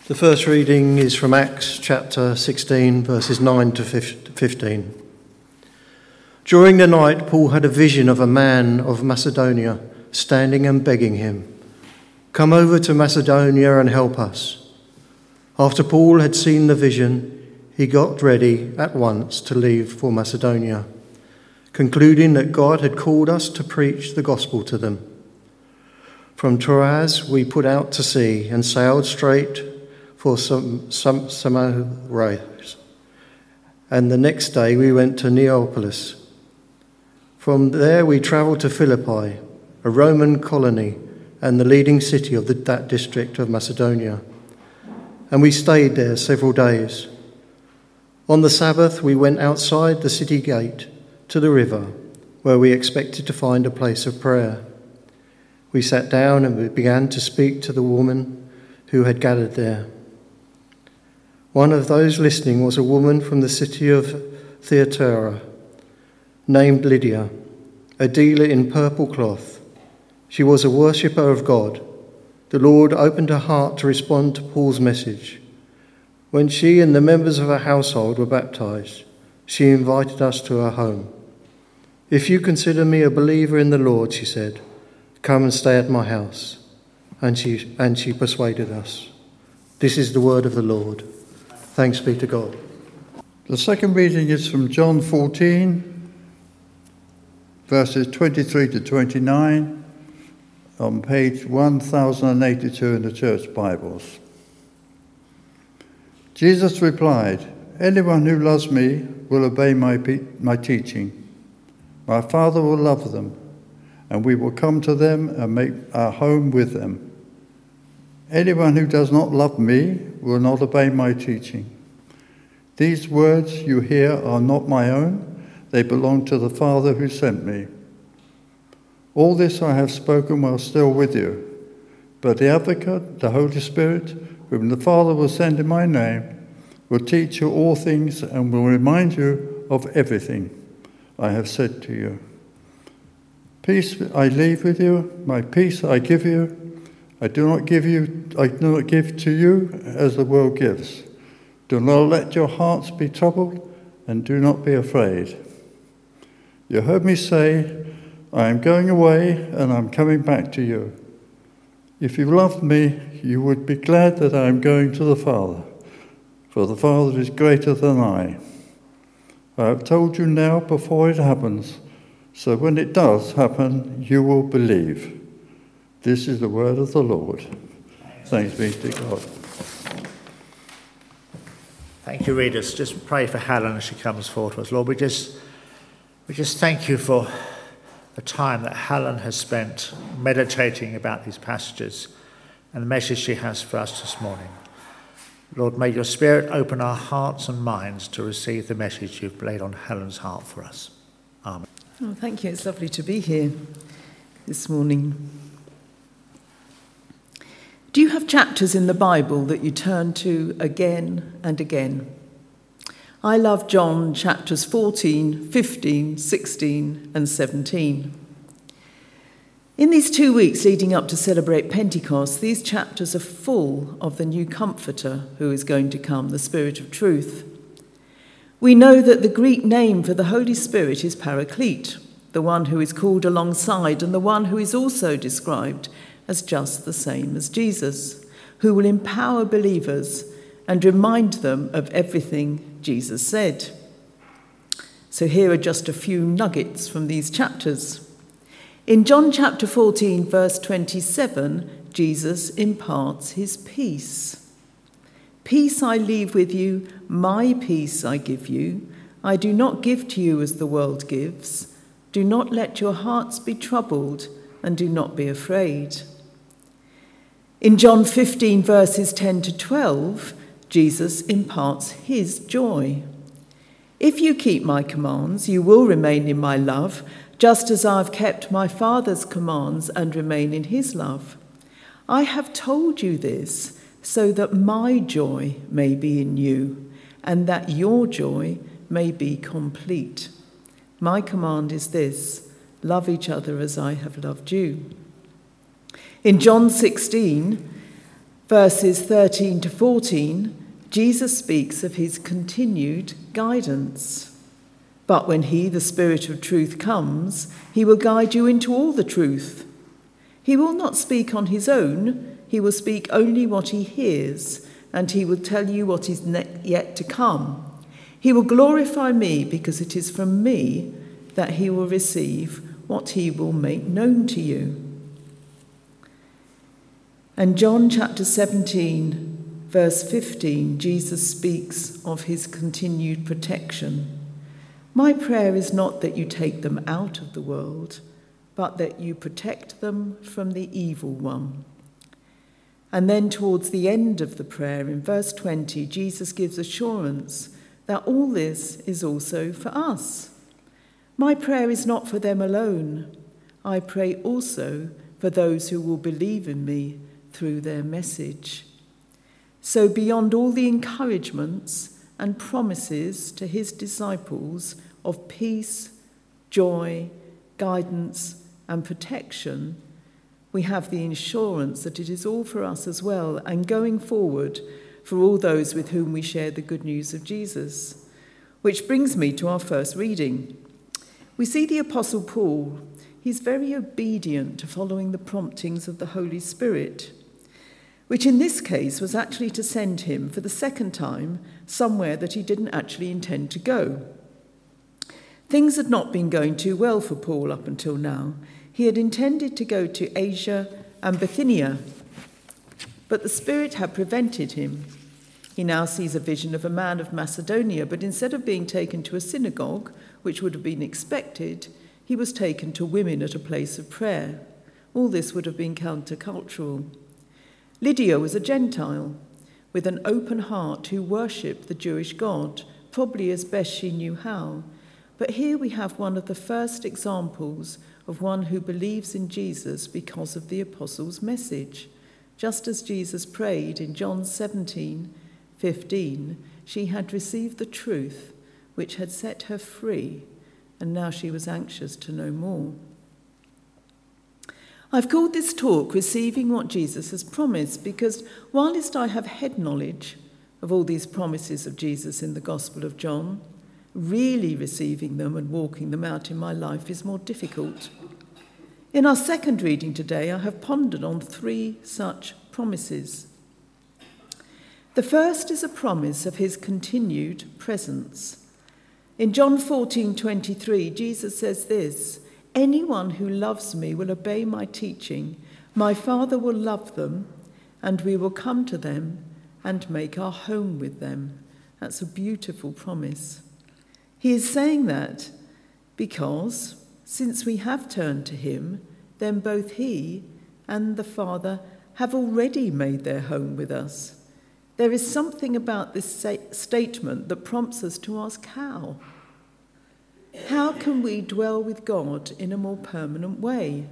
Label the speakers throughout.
Speaker 1: The first reading is from Acts chapter 16, verses 9 to 15. During the night, Paul had a vision of a man of Macedonia standing and begging him, "Come over to Macedonia and help us." After Paul had seen the vision, he got ready at once to leave for Macedonia, concluding that God had called us to preach the gospel to them. From Troas we put out to sea and sailed straight for Samothrace, and the next day we went to Neapolis. From there we travelled to Philippi, a Roman colony and the leading city of that district of Macedonia, and we stayed there several days. On the Sabbath we went outside the city gate to the river, where we expected to find a place of prayer. We sat down and we began to speak to the woman who had gathered there. One of those listening was a woman from the city of Thyatira, named Lydia, a dealer in purple cloth. She was a worshipper of God. The Lord opened her heart to respond to Paul's message. When she and the members of her household were baptized, she invited us to her home. "If you consider me a believer in the Lord," she said, "come and stay at my house." And she persuaded us. This is the word of the Lord. Thanks be to God.
Speaker 2: The second reading is from John 14, verses 23 to 29, on page 1082 in the Church Bibles. Jesus replied, "Anyone who loves me will obey my teaching. My Father will love them, and we will come to them and make our home with them. Anyone who does not love me will not obey my teaching. These words you hear are not my own. They belong to the Father who sent me. All this I have spoken while still with you. But the Advocate, the Holy Spirit, whom the Father will send in my name, will teach you all things and will remind you of everything I have said to you. Peace I leave with you, my peace I give you. I do not give to you as the world gives. Do not let your hearts be troubled, and do not be afraid. You heard me say, I am going away and I am coming back to you. If you loved me, you would be glad that I am going to the Father, for the Father is greater than I. I have told you now before it happens, so when it does happen, you will believe. This is the word of the Lord. Thanks be to God.
Speaker 3: Thank you, readers. Just pray for Helen as she comes forward to us. Lord, we just thank you for the time that Helen has spent meditating about these passages and the message she has for us this morning. Lord, may your Spirit open our hearts and minds to receive the message you've laid on Helen's heart for us. Amen.
Speaker 4: Oh, thank you. It's lovely to be here this morning. Do you have chapters in the Bible that you turn to again and again? I love John chapters 14, 15, 16 and 17. In these 2 weeks leading up to celebrate Pentecost, these chapters are full of the new Comforter who is going to come, the Spirit of Truth. We know that the Greek name for the Holy Spirit is Paraclete, the one who is called alongside and the one who is also described as just the same as Jesus, who will empower believers and remind them of everything Jesus said. So here are just a few nuggets from these chapters. In John chapter 14, verse 27, Jesus imparts his peace. "Peace I leave with you, my peace I give you. I do not give to you as the world gives. Do not let your hearts be troubled, and do not be afraid." In John 15, verses 10 to 12, Jesus imparts his joy. "If you keep my commands, you will remain in my love, just as I have kept my Father's commands and remain in his love. I have told you this so that my joy may be in you, and that your joy may be complete. My command is this: love each other as I have loved you." In John 16, Verses 13 to 14, Jesus speaks of his continued guidance. But when he, the Spirit of truth, comes, he will guide you into all the truth. He will not speak on his own, he will speak only what he hears, and he will tell you what is yet to come. He will glorify me, because it is from me that he will receive what he will make known to you. And John chapter 17, verse 15, Jesus speaks of his continued protection. My prayer is not that you take them out of the world, but that you protect them from the evil one. And then towards the end of the prayer, in verse 20, Jesus gives assurance that all this is also for us. My prayer is not for them alone. I pray also for those who will believe in me through their message. So beyond all the encouragements and promises to his disciples of peace, joy, guidance, and protection, we have the assurance that it is all for us as well, and going forward for all those with whom we share the good news of Jesus. Which brings me to our first reading. We see the Apostle Paul. He's very obedient to following the promptings of the Holy Spirit, which in this case was actually to send him for the second time somewhere that he didn't actually intend to go. Things had not been going too well for Paul up until now. He had intended to go to Asia and Bithynia, but the Spirit had prevented him. He now sees a vision of a man of Macedonia, but instead of being taken to a synagogue, which would have been expected, he was taken to women at a place of prayer. All this would have been countercultural. Lydia was a Gentile with an open heart who worshipped the Jewish God, probably as best she knew how. But here we have one of the first examples of one who believes in Jesus because of the apostles' message. Just as Jesus prayed in John 17:15, she had received the truth which had set her free, and now she was anxious to know more. I've called this talk Receiving What Jesus Has Promised, because whilst I have head knowledge of all these promises of Jesus in the Gospel of John, really receiving them and walking them out in my life is more difficult. In our second reading today, I have pondered on 3 such promises. The first is a promise of his continued presence. In John 14:23, Jesus says this, "Anyone who loves me will obey my teaching. My Father will love them, and we will come to them and make our home with them." That's a beautiful promise. He is saying that because, since we have turned to him, then both he and the Father have already made their home with us. There is something about this statement that prompts us to ask how. How can we dwell with God in a more permanent way?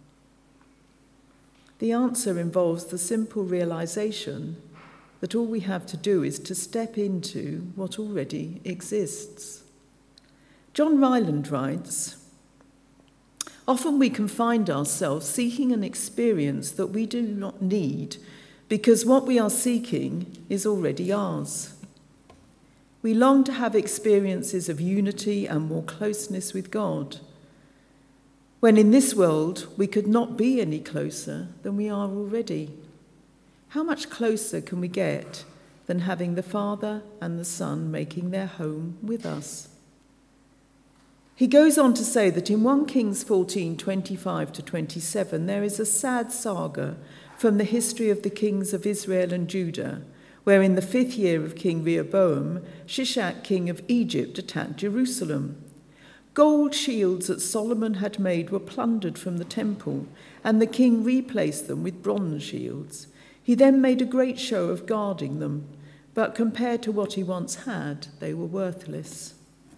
Speaker 4: The answer involves the simple realization that all we have to do is to step into what already exists. John Ryland writes, "Often we can find ourselves seeking an experience that we do not need because what we are seeking is already ours. We long to have experiences of unity and more closeness with God, when in this world we could not be any closer than we are already. How much closer can we get than having the Father and the Son making their home with us?" He goes on to say that in 1 Kings 14:25-27, there is a sad saga from the history of the kings of Israel and Judah, where in the 5th year of King Rehoboam, Shishak, king of Egypt, attacked Jerusalem. Gold shields that Solomon had made were plundered from the temple, and the king replaced them with bronze shields. He then made a great show of guarding them, but compared to what he once had, they were worthless.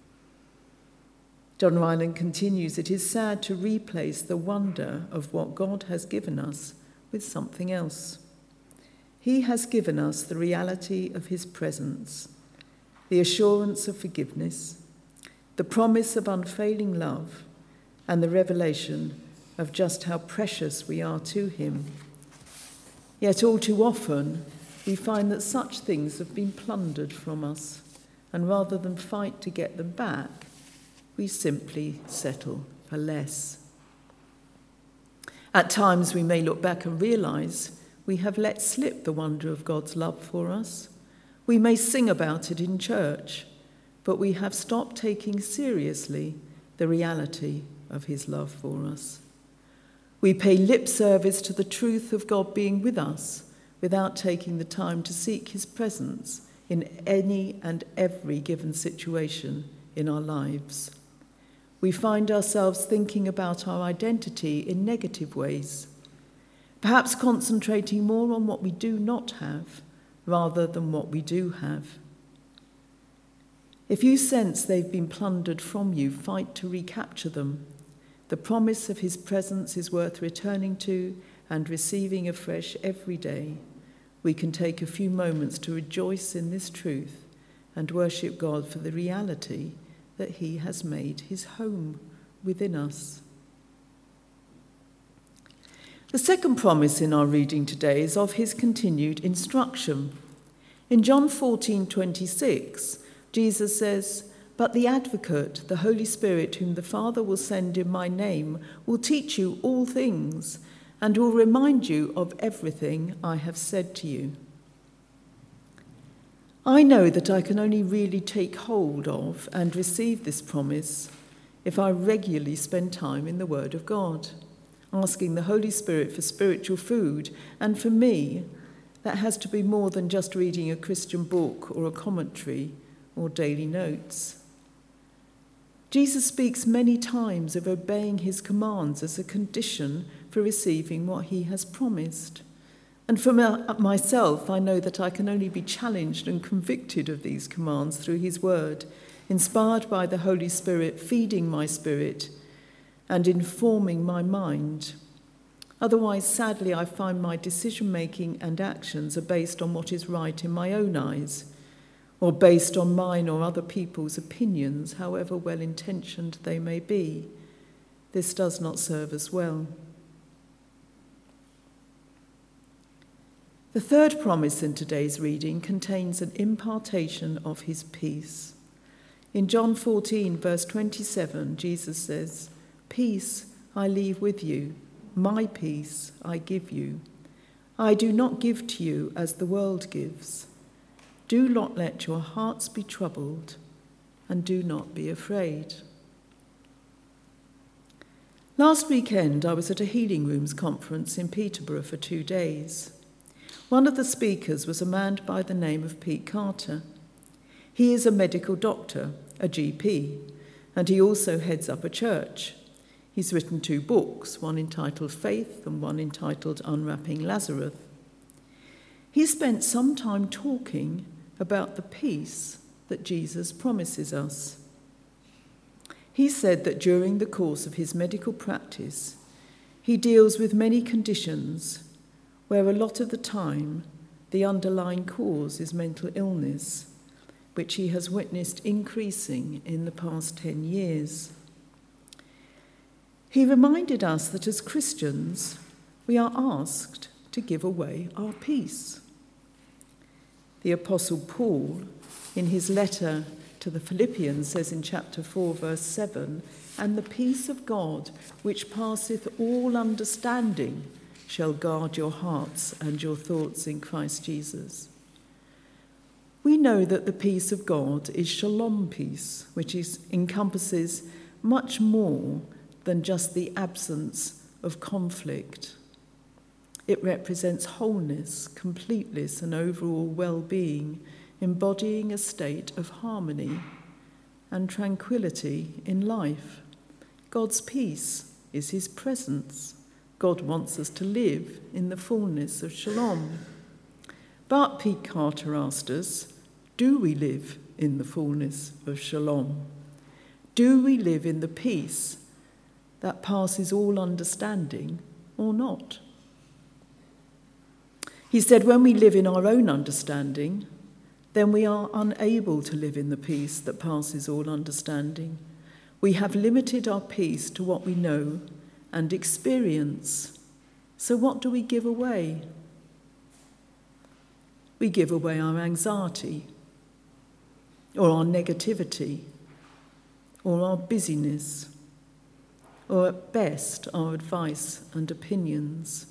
Speaker 4: John Ryland continues, "It is sad to replace the wonder of what God has given us with something else. He has given us the reality of his presence, the assurance of forgiveness, the promise of unfailing love, and the revelation of just how precious we are to him. Yet all too often, we find that such things have been plundered from us, and rather than fight to get them back, we simply settle for less. At times we may look back and realise we have let slip the wonder of God's love for us. We may sing about it in church, but we have stopped taking seriously the reality of his love for us. We pay lip service to the truth of God being with us without taking the time to seek his presence in any and every given situation in our lives. We find ourselves thinking about our identity in negative ways, perhaps concentrating more on what we do not have rather than what we do have. If you sense they've been plundered from you, fight to recapture them. The promise of his presence is worth returning to and receiving afresh every day. We can take a few moments to rejoice in this truth and worship God for the reality that he has made his home within us. The second promise in our reading today is of his continued instruction. In John 14:26, Jesus says, "But the Advocate, the Holy Spirit, whom the Father will send in my name, will teach you all things and will remind you of everything I have said to you." I know that I can only really take hold of and receive this promise if I regularly spend time in the Word of God, asking the Holy Spirit for spiritual food, and for me, that has to be more than just reading a Christian book or a commentary or daily notes. Jesus speaks many times of obeying his commands as a condition for receiving what he has promised. And for myself, I know that I can only be challenged and convicted of these commands through his word, inspired by the Holy Spirit, feeding my spirit and informing my mind. Otherwise, sadly, I find my decision-making and actions are based on what is right in my own eyes, or based on mine or other people's opinions, however well-intentioned they may be. This does not serve us well. The third promise in today's reading contains an impartation of his peace. In John 14, verse 27, Jesus says, "Peace I leave with you, my peace I give you. I do not give to you as the world gives. Do not let your hearts be troubled, and do not be afraid." Last weekend, I was at a Healing Rooms conference in Peterborough for 2 days. One of the speakers was a man by the name of Pete Carter. He is a medical doctor, a GP, and he also heads up a church. He's written 2 books, one entitled Faith and one entitled Unwrapping Lazarus. He spent some time talking about the peace that Jesus promises us. He said that during the course of his medical practice, he deals with many conditions where a lot of the time the underlying cause is mental illness, which he has witnessed increasing in the past 10 years. He reminded us that as Christians, we are asked to give away our peace. The Apostle Paul, in his letter to the Philippians, says in chapter 4, verse 7, "And the peace of God, which passeth all understanding, shall guard your hearts and your thoughts in Christ Jesus." We know that the peace of God is shalom peace, which encompasses much more than just the absence of conflict. It represents wholeness, completeness, and overall well-being, embodying a state of harmony and tranquility in life. God's peace is his presence. God wants us to live in the fullness of shalom. But Pete Carter asked us, do we live in the fullness of shalom? Do we live in the peace that passes all understanding or not? He said, when we live in our own understanding, then we are unable to live in the peace that passes all understanding. We have limited our peace to what we know and experience. So what do we give away? we give away our anxiety, or our negativity, or our busyness, or at best our advice and opinions.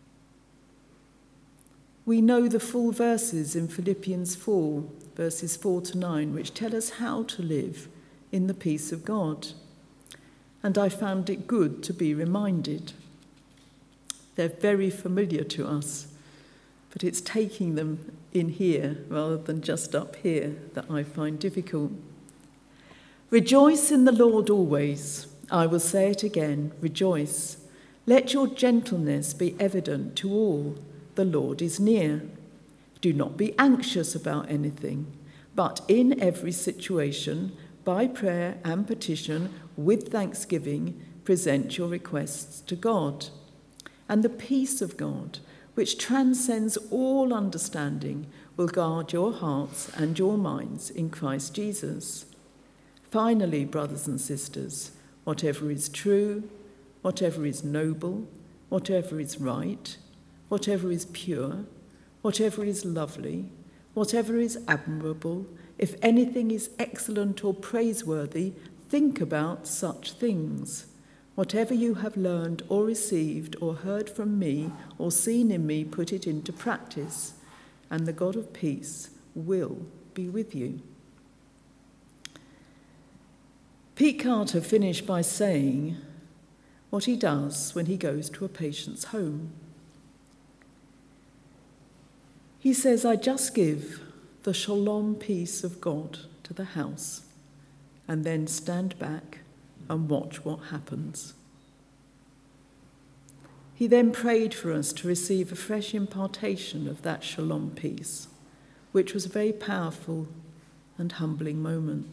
Speaker 4: We know the full verses in Philippians 4, verses 4 to 9, which tell us how to live in the peace of God. And I found it good to be reminded. They're very familiar to us, but it's taking them in here rather than just up here that I find difficult. Rejoice in the Lord always. I will say it again, rejoice. Let your gentleness be evident to all. The Lord is near. Do not be anxious about anything, but in every situation, by prayer and petition, with thanksgiving, present your requests to God. And the peace of God, which transcends all understanding, will guard your hearts and your minds in Christ Jesus. Finally, brothers and sisters, whatever is true, whatever is noble, whatever is right, whatever is pure, whatever is lovely, whatever is admirable, if anything is excellent or praiseworthy, think about such things. Whatever you have learned or received or heard from me or seen in me, put it into practice, and the God of peace will be with you. Pete Carter finished by saying what he does when he goes to a patient's home. He says, I just give the shalom peace of God to the house and then stand back and watch what happens. He then prayed for us to receive a fresh impartation of that shalom peace, which was a very powerful and humbling moment.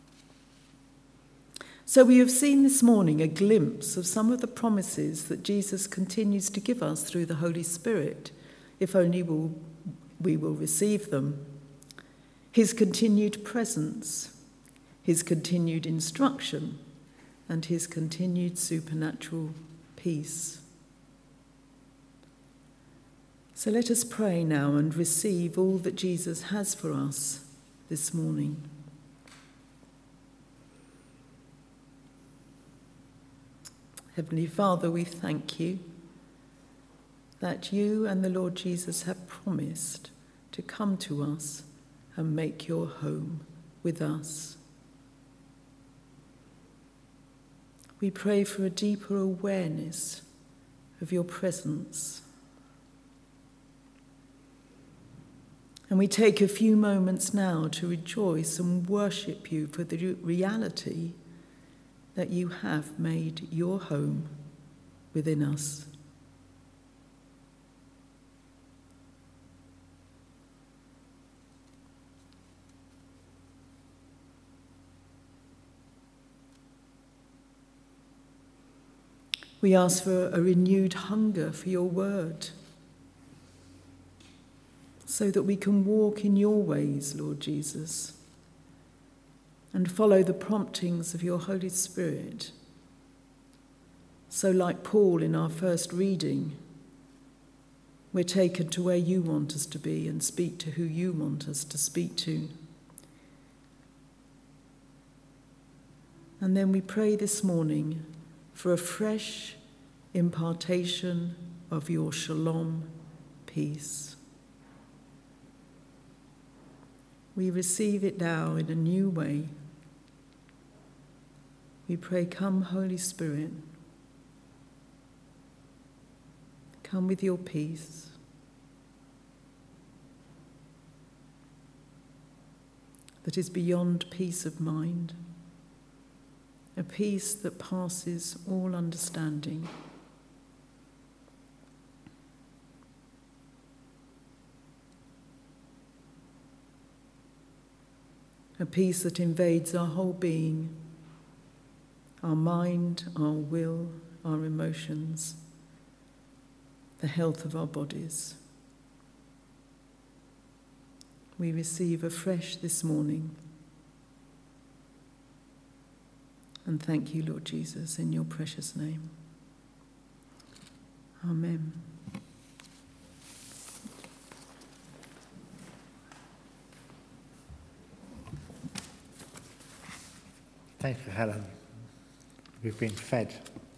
Speaker 4: So we have seen this morning a glimpse of some of the promises that Jesus continues to give us through the Holy Spirit, if only we will receive them. His continued presence, his continued instruction, and his continued supernatural peace. So let us pray now and receive all that Jesus has for us this morning. Heavenly Father, we thank you that you and the Lord Jesus have promised to come to us and make your home with us. We pray for a deeper awareness of your presence. And we take a few moments now to rejoice and worship you for the reality that you have made your home within us. We ask for a renewed hunger for your word, so that we can walk in your ways, Lord Jesus, and follow the promptings of your Holy Spirit. So like Paul in our first reading, we're taken to where you want us to be and speak to who you want us to speak to. And then we pray this morning for a fresh impartation of your shalom peace. We receive it now in a new way. We pray, come, Holy Spirit. Come with your peace. That is beyond peace of mind, a peace that passes all understanding. A peace that invades our whole being, our mind, our will, our emotions, the health of our bodies. We receive afresh this morning. And thank you, Lord Jesus, in your precious name. Amen.
Speaker 3: Thank you, Helen. We've been fed.